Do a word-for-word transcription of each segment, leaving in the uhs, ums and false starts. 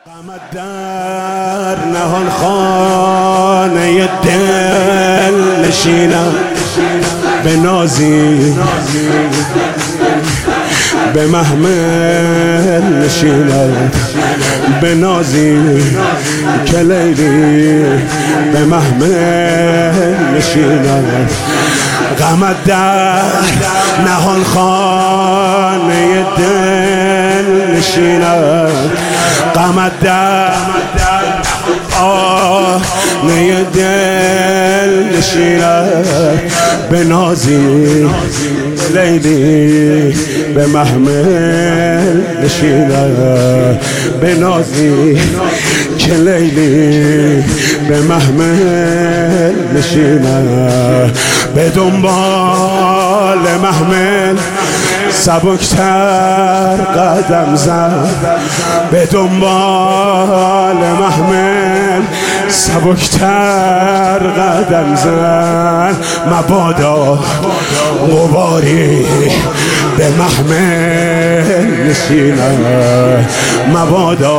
غمت در نهان خانه دل نشینم، به نازی به محمل نشینم، به نازی که لیلی به محمل نشینم. غمت در نهان خانه دل نشینم، غمت در آینه دل نشینم، به نازی لیلی به محمل نشینم، به نازی که لیلی به محمل نشینم. به دنبال محمل سبکتر قدم زد، به دنبال محمل سبکتر قدم زد. مبادا غباری به محمل نشینم، مبادا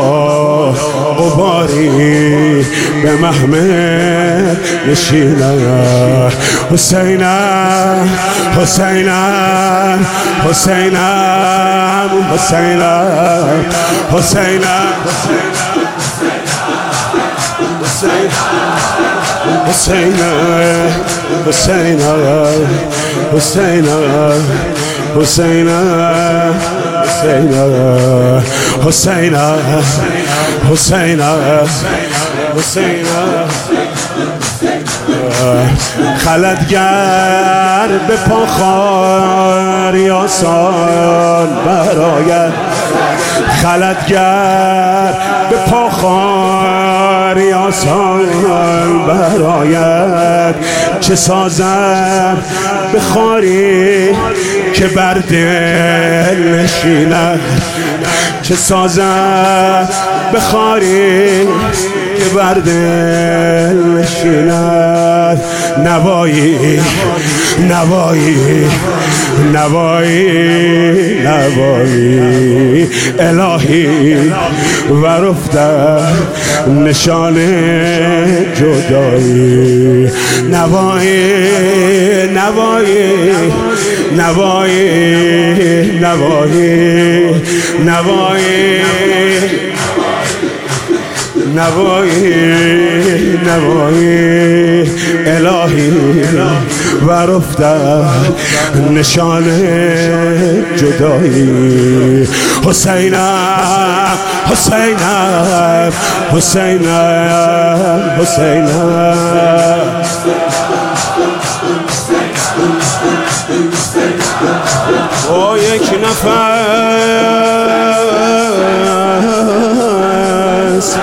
غباری به محمل نشینم. حسینم حسینم حسینم حسینم حسینم حسینم حسینم حسینم حسینم حسینم حسینم حسینم خلدگر به پا خاری آسان برآید، خلدگر به پا خاری آسان برآید. چه سازد به خاری که بر دل نشیند، چه سازد به خاری که بر دل نشیند. نوایی نوایی نوایی نوایی الهی و رفتن نشان جدایی. نوایی نوایی نوایی نوایی نوایی نوایی نوایی الهی و رفتن نشان جدایی. حسینم حسینم حسینم حسینم با یک نفس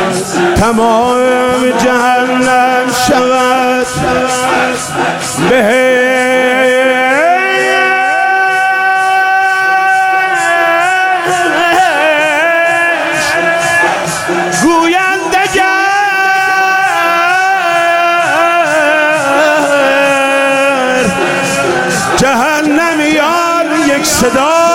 تمام جهنم شود بهشت. گویند اگر جهنمیان یک صدا